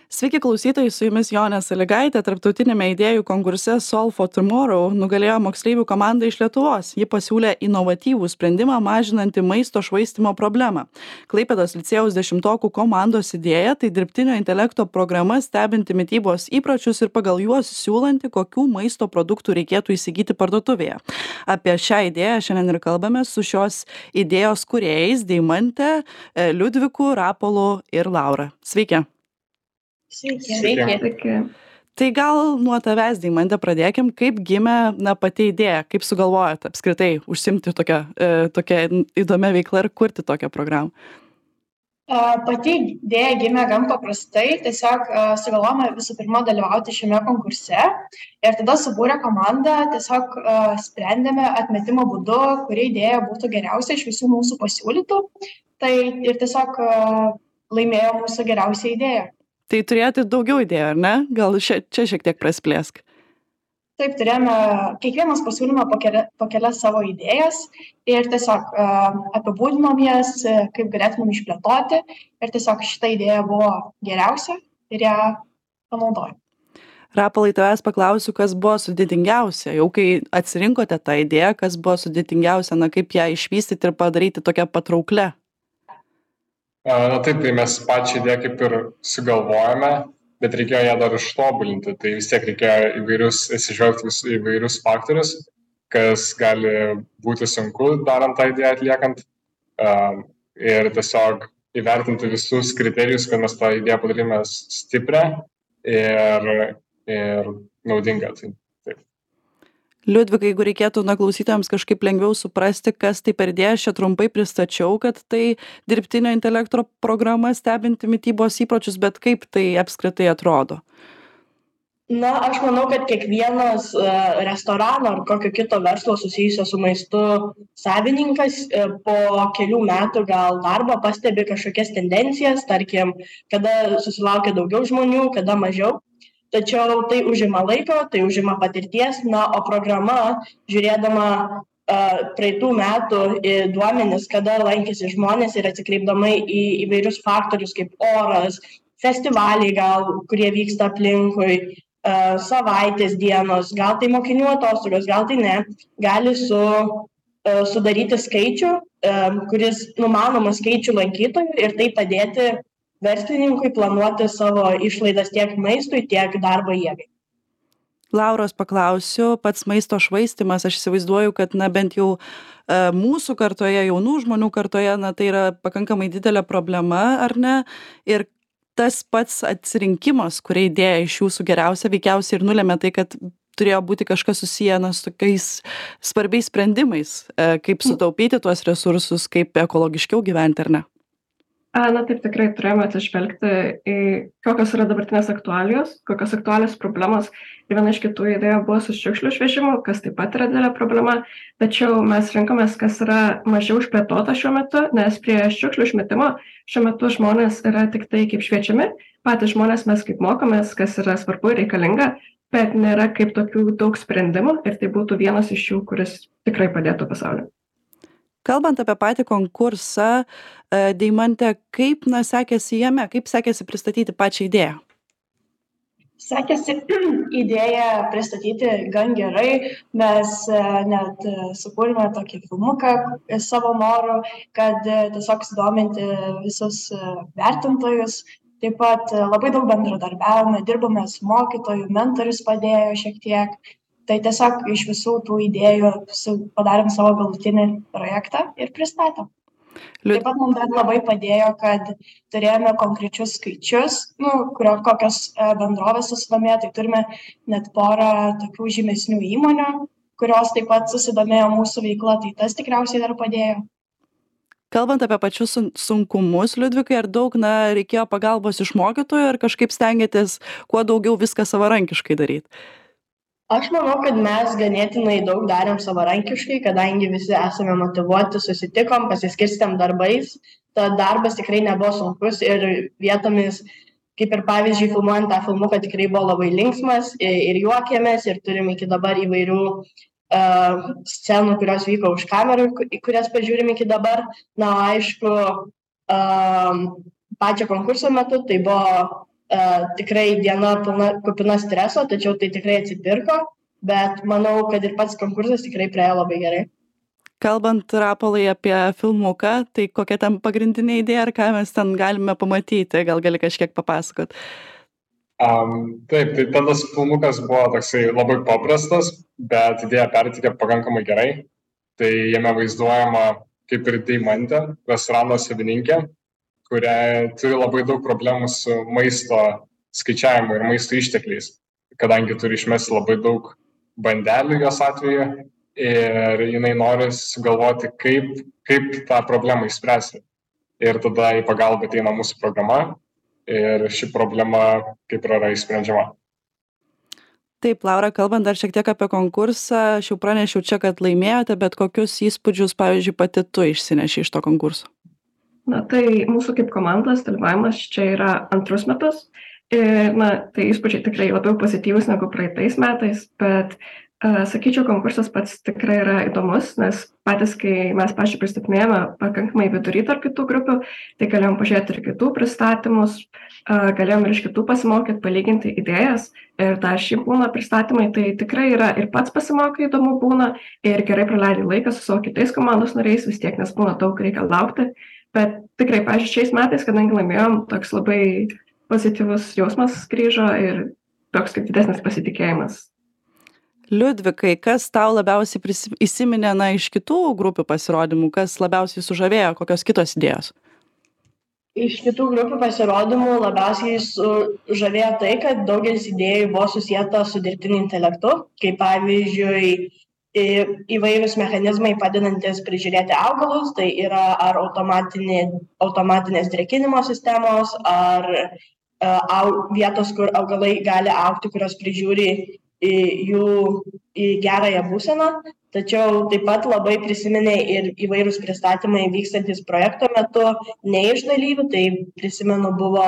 Sveiki klausytojai, su jumis Jonė Sąlygaitė. Tarptautinėme idėjų konkurse Solve for Tomorrow nugalėjo moksleivių komanda iš Lietuvos. Ji pasiūlė inovatyvų sprendimą mažinantį maisto švaistimo problemą. Klaipėdos licėjaus 10-okų komandos idėja tai dirbtinio intelekto programa stebinti mitybos įpročius ir pagal juos siūlanti, kokių maisto produktų reikėtų įsigyti parduotuvėje. Apie šią idėją šiandien ir kalbame su šios idėjos kūrėjais Deimante, Liudviku, Rapolu ir Laura. Sveiki. Sveiki. Tai gal nuo tavęs, Deimante, pradėkim, kaip gimė pati idėja, kaip sugalvojot apskritai užsimti tokią įdomią veiklą ir kurti tokią programą? Pati idėja gimė gan paprastai, tiesiog sugalvojome visų pirma dalyvauti šiame konkurse ir tada subūrę komandą tiesiog sprendėme atmetimo būdu, kuri idėja būtų geriausia iš visų mūsų pasiūlytų. Tai ir tiesiog laimėjo mūsų geriausia idėja. Tai turėjote daugiau idėjų, ar ne? Gal čia šiek tiek praplėsk. Taip, turėjome kiekvienas pasiūlymą po kelias savo idėjas ir tiesiog apibūdinom jas, kaip galėtumėm išplėtoti ir tiesiog šita idėja buvo geriausia ir ją panaudojom. Rapolai, tavęs paklausiu, kas buvo sudėtingiausia. Jau kai atsirinkote tą idėją, kas buvo sudėtingiausia, kaip ją išvystyti ir padaryti tokią patrauklę? Taip, tai mes pačią idėją kaip ir sugalvojame, bet reikėjo ją dar ištobulinti. Tai vis tiek reikėjo atsižvelgti įvairius faktorius, kas gali būti sunku darant tą idėją atliekant. Ir tiesiog įvertinti visus kriterijus, kad mes tą idėją padarėme stiprią ir naudingą. Tai. Liudvikai, jeigu reikėtų klausytojams kažkaip lengviau suprasti, kas tai per idėja, aš čia trumpai pristačiau, kad tai dirbtinio intelekto programa stebinti mitybos įpročius, bet kaip tai apskritai atrodo? Aš manau, kad kiekvienas restorano ar kokio kito verslo susijusio su maistu savininkas po kelių metų gal darbo pastebi kažkokias tendencijas, tarkim, kada susilaukia daugiau žmonių, kada mažiau. Tačiau tai užima laiko, tai užima patirties, o programa, žiūrėdama praeitų metų duomenis, kada lankėsi žmonės ir atsikreipdamai į įvairius faktorius kaip oras, festivaliai gal, kurie vyksta aplinkui, savaitės dienos, gal tai mokinių atostogos, gal tai ne, gali sudaryti skaičių, kuris numanoma skaičių lankytojų ir tai padėti verslininkui planuoti savo išlaidas tiek maistui, tiek darbo jėgai. Lauros paklausiu, pats maisto švaistymas, aš įsivaizduoju, kad bent jau mūsų kartoje, jaunų žmonių kartoje, tai yra pakankamai didelė problema, ar ne? Ir tas pats atsirinkimas, kurį idėja iš jūsų geriausia, veikiausiai ir nulėmė tai, kad turėjo būti kažkas susiję su tokiais svarbiais sprendimais, kaip sutaupyti tuos resursus, kaip ekologiškiau gyventi, ar ne? Taip, tikrai turėjome atsižvelgti į kokios yra dabartinės aktualijos, kokios aktualios problemos. Ir viena iš kitų idėjų buvo su šiukšlių išvežimu, kas taip pat yra didelė problema. Tačiau mes rinkomės, kas yra mažiau išplėtota šiuo metu, nes prie šiukšlių išmetimo šiuo metu žmonės yra tik tai kaip šviečiami. Patys žmonės mes kaip mokomės, kas yra svarbu ir reikalinga, bet nėra kaip tokių daug sprendimų ir tai būtų vienas iš jų, kuris tikrai padėtų pasauliui. Kalbant apie patį konkursą, Deimante, kaip sekėsi jame, kaip sekėsi pristatyti pačią idėją? Sekėsi idėją pristatyti gan gerai, mes net sukūrėme tokį filmuką savo noru, kad tiesiog sudominti visus vertintojus. Taip pat labai daug bendradarbiavome, dirbome su mokytoju, mentorius padėjo šiek tiek. Tai tiesiog iš visų tų idėjų padarėm savo galutinį projektą ir pristatėm. Taip pat mums dar labai padėjo, kad turėjome konkrečius skaičius, kokios bendrovės susidomėjo, tai turime net porą tokių žymesnių įmonių, kurios taip pat susidomėjo mūsų veikla, tai tas tikriausiai dar padėjo. Kalbant apie pačius sunkumus, Liudvikai, ar daug reikėjo pagalbos iš mokytojų, ar kažkaip stengiatės kuo daugiau viską savarankiškai daryti? Aš manau, kad mes ganėtinai daug darėm savarankiškai, kadangi visi esame motyvuoti, susitikom, pasiskirstėm darbais. Tad darbas tikrai nebuvo sunkus ir vietomis, kaip ir pavyzdžiui, filmuojant tą filmuką tikrai buvo labai linksmas ir juokėmės ir turim iki dabar įvairių scenų, kurios vyko už kamerų, į kurias pažiūrim iki dabar. Aišku, pačio konkurso metu tai buvo tikrai diena kupina streso, tačiau tai tikrai atsipirko, bet manau, kad ir pats konkursas tikrai praėjo labai gerai. Kalbant, Rapolai, apie filmuką, tai kokia ten pagrindinė idėja ir ką mes ten galime pamatyti, gal gali kažkiek papasakot? Taip, tai ten tas filmukas buvo toksai labai paprastas, bet idėja pertikė pakankamai gerai. Tai jame vaizduojama kaip ir Deimantė, restorano savininkė, kuria turi labai daug problemų su maisto skaičiavimu ir maisto ištekliais, kadangi turi išmesti labai daug bandelių jos atveju ir jinai nori sugalvoti, kaip tą problemą išspręsti. Ir tada į pagalbą ateina mūsų programa ir ši problema kaip ir yra išsprendžiama. Taip, Laura, kalbant dar šiek tiek apie konkursą, aš jau pranešiau čia, kad laimėjote, bet kokius įspūdžius, pavyzdžiui, pati tu išsineši iš to konkurso? Na, tai mūsų kaip komandos dalyvavimas čia yra antrus metus. Ir, tai įspūdžiai tikrai labiau pozityvus negu praeitais metais, bet sakyčiau, konkursas pats tikrai yra įdomus, nes patys, kai mes pačiu pristatinėjome pakankamai vidury tarp kitų grupių, tai galėjom pažiūrėti ir kitų pristatymus, galėjom ir iš kitų pasimokyti, palyginti idėjas ir dar šį būna pristatymai, tai tikrai yra ir pats pasimokai įdomu būna ir gerai praleidai laiką su savo kitais komandos nariais, vis tiek, nes būna daug reikia laukti, bet tikrai, pavyzdžiui, šiais metais, kadangi laimėjom, toks labai pozityvus jausmas grįžo ir toks kaip didesnis pasitikėjimas. Liudvikai, kas tau labiausiai įsiminė iš kitų grupių pasirodymų, kas labiausiai sužavėjo, kokios kitos idėjos? Iš kitų grupių pasirodymų labiausiai sužavėjo tai, kad daugelis idėjų buvo susijęta su dirbtiniu intelektu, kaip pavyzdžiui įvairūs mechanizmai padedantis prižiūrėti augalus, tai yra ar automatinės drėkinimo sistemos, ar vietos, kur augalai gali augti, kurios prižiūri jų į gerąją būseną, tačiau taip pat labai prisiminė ir įvairūs pristatymai vykstantis projekto metu, ne iš dalyvių, tai prisimenu buvo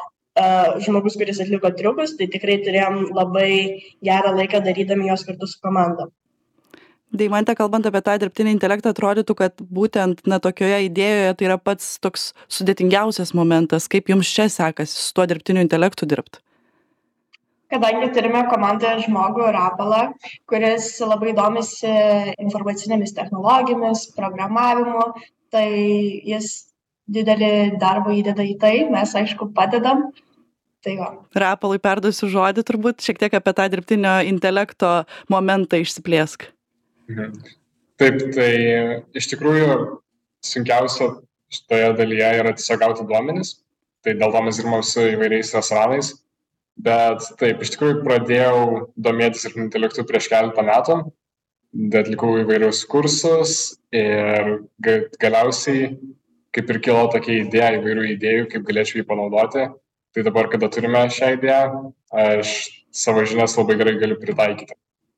žmogus, kuris atliko triukus, tai tikrai turėjom labai gerą laiką darydami juos kartu su komanda. Deimante, kalbant apie tą dirbtinį intelektą, atrodytų, kad būtent tokioje idėjoje tai yra pats toks sudėtingiausias momentas, kaip jums čia sekasi su tuo dirbtiniu intelektu dirbti? Kadangi turime komandoje žmogų Rapolą, kuris labai domisi informacinėmis technologijomis, programavimu, tai jis didelį darbą įdeda į tai, mes aišku padedam. Tai va. Rapolui perduosiu žodį, turbūt šiek tiek apie tą dirbtinio intelekto momentą išsiplėsk. Taip, tai iš tikrųjų sunkiausia šitoje dalyje yra tiesiog gauti duomenis, tai dėl to mes dirbame su įvairiais restoranais. Bet taip, iš tikrųjų pradėjau domėtis dirbtiniu intelektu prieš keletą metų, atlikau įvairius kursus ir galiausiai kaip ir kilo tokia idėja, įvairių idėjų, kaip galėčiau jį panaudoti. Tai dabar, kada turime šią idėją, aš savo žinias labai gerai galiu pritaikyti.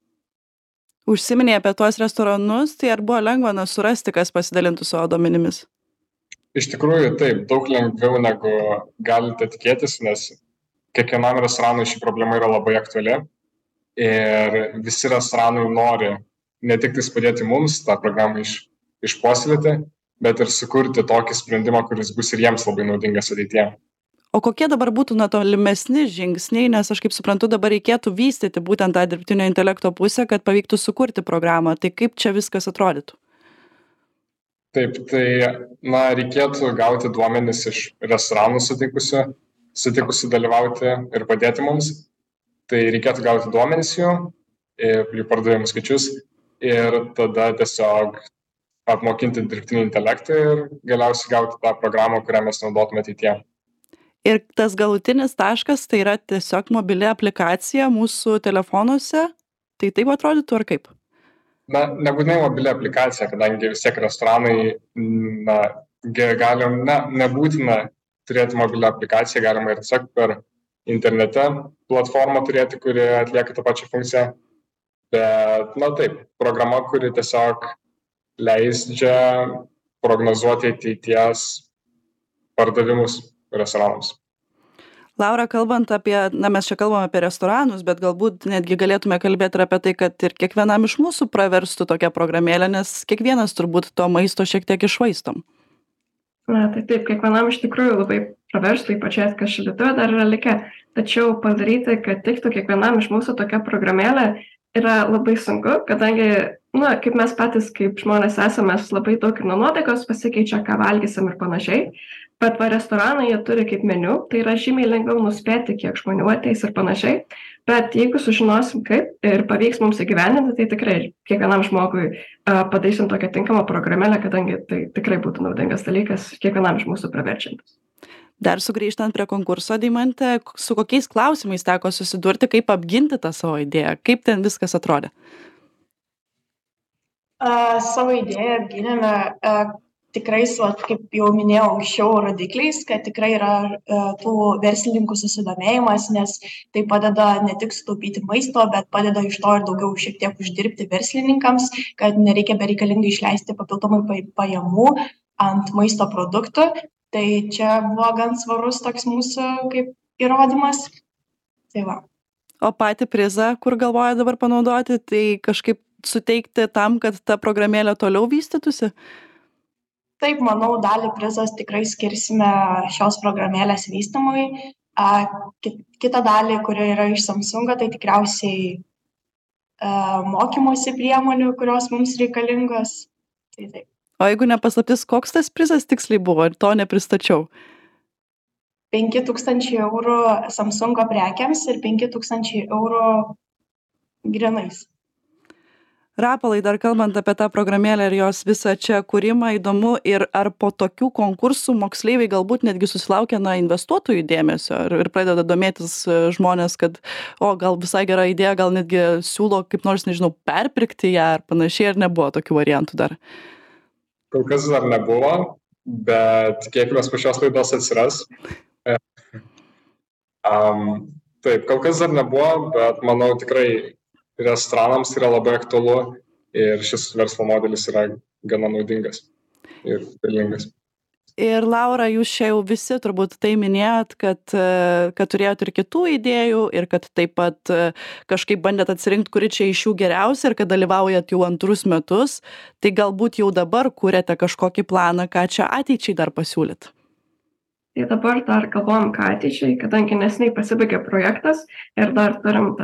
Užsiminėjai apie tuos restoranus, tai ar buvo lengva surasti, kas pasidalintų savo duomenimis? Iš tikrųjų taip, daug lengviau negu galite tikėtis, nes kiekvienam restoranui ši problema yra labai aktuali ir visi restoranai nori ne tik tais padėti mums tą programą išpuoselėti, bet ir sukurti tokį sprendimą, kuris bus ir jiems labai naudingas ateityje. O kokie dabar būtų tolimesni žingsniai, nes aš kaip suprantu, dabar reikėtų vystyti būtent tą dirbtinio intelekto pusę, kad pavyktų sukurti programą. Tai kaip čia viskas atrodytų? Taip, tai reikėtų gauti duomenis iš restoranų sutikusių dalyvauti ir padėti mums. Tai reikėtų gauti duomenis jų pardavimų skaičius ir tada tiesiog apmokinti dirbtinį intelektą ir galiausiai gauti tą programą, kurią mes naudotume ateityje. Ir tas galutinis taškas tai yra tiesiog mobili aplikacija mūsų telefonuose? Tai taip atrodytų ar kaip? Nebūtinai mobili aplikacija, kadangi vis tiek restoranai nebūtina turėti mobilią aplikaciją, galima ir tiesiog per internete platformą turėti, kuri atlieka tą pačią funkciją. Bet, taip, programa, kuri tiesiog leidžia prognozuoti ateities pardavimus restoranams. Laura, kalbant apie, mes čia kalbame apie restoranus, bet galbūt netgi galėtume kalbėti ir apie tai, kad ir kiekvienam iš mūsų praverstų tokią programėlę, nes kiekvienas turbūt to maisto šiek tiek iššvaistom. Tai taip, kiekvienam iš tikrųjų labai praverstų, ypač kas šaldytuve dar yra likę. Tačiau padaryti, kad tiktų kiekvienam iš mūsų tokia programėlė, yra labai sunku, kadangi, kaip mes patys, kaip žmonės esame, mes labai daug ir nuo nuotaikos pasikeičia, ką valgysim ir panašiai. Bet restoranai jie turi kaip meniu, tai yra žymiai lengviau nuspėti, kiek žmonių ateis ir panašiai. Bet jeigu sužinosim kaip ir pavyks mums įgyvendinti, tai tikrai kiekvienam žmogui padarysim tokią tinkamą programėlę, kadangi tai tikrai būtų naudingas dalykas kiekvienam iš mūsų praverčiantis. Dar sugrįžtant prie konkurso, Deimante, su kokiais klausimais teko susidurti, kaip apginti tą savo idėją, kaip ten viskas atrodė? Savo idėją apgynėme tikrai, kaip jau minėjau anksčiau, rodikliais, kad tikrai yra tų verslininkų susidomėjimas, nes tai padeda ne tik sutaupyti maisto, bet padeda iš to ir daugiau šiek tiek uždirbti verslininkams, kad nereikia bereikalingai išleisti papildomai pajamų ant maisto produktų. Tai čia buvo gan svarus toks mūsų kaip įrodymas. Tai va. O patį prizą, kur galvoja dabar panaudoti, tai kažkaip suteikti tam, kad ta programėlė toliau vystytųsi? Taip, manau, dalį prizas tikrai skirsime šios programėlės vystymui. Kita dalį, kuri yra iš Samsungo, tai tikriausiai mokymosi priemonių, kurios mums reikalingos. Tai taip. O jeigu nepaslaptis, koks tas prizas tiksliai buvo ir to nepristačiau? 5 000 eurų Samsungo prekiams ir 5 000 eurų grinais. Rapolai, dar kalbant apie tą programėlę ir jos visą čia kūrimą, įdomu, ir ar po tokių konkursų moksleiviai galbūt netgi susilaukia investuotojų dėmesio ir pradeda domėtis žmonės, kad gal visai gera idėja, gal netgi siūlo kaip nors, nežinau, perpirkti ją ar panašiai, ar nebuvo tokių variantų dar? Kol kas dar nebuvo, bet tikėkimės po šios laidos atsiras. Taip, kol kas dar nebuvo, bet manau tikrai restoranams yra labai aktualu ir šis verslo modelis yra gana naudingas ir pelningas. Ir Laura, jūs čia jau visi turbūt tai minėjot, kad turėjot ir kitų idėjų ir kad taip pat kažkaip bandėt atsirinkti, kuri čia iš jų geriausia ir kad dalyvaujat jau antrus metus. Tai galbūt jau dabar kuriate kažkokį planą, ką čia ateičiai dar pasiūlyt? Tai dabar dar galvojam, ką ateičiai, kadangi neseniai pasibaigė projektas ir dar turim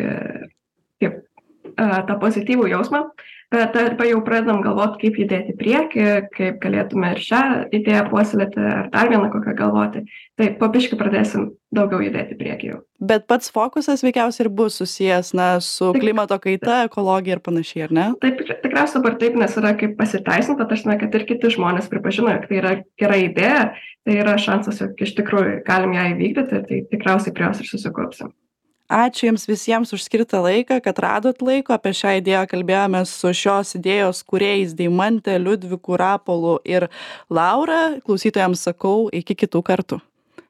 tą pozityvų jausmą, bet jau pradedam galvoti, kaip judėti į priekį, kaip galėtume ir šią idėją puoselėti, ar dar vieną kokią galvoti. Tai po biškį pradėsim daugiau judėti į priekį jau. Bet pats fokusas veikiausiai ir bus susijęs su klimato kaita, ekologija ir panašiai, ar ne? Taip, tikriausiai dabar taip, nes yra kaip pasiteisinta, aš žinau, kad ir kiti žmonės pripažino, jog tai yra gera idėja, tai yra šansas, jog iš tikrųjų galim ją įvykdyti, tai tikriausiai prie jos ir susikaupsim. Ačiū Jums visiems už skirtą laiką, kad radot laiko. Apie šią idėją kalbėjome su šios idėjos kūrėjais Deimante, Liudviku, Rapolu ir Laura. Klausytojams sakau, iki kitų kartų.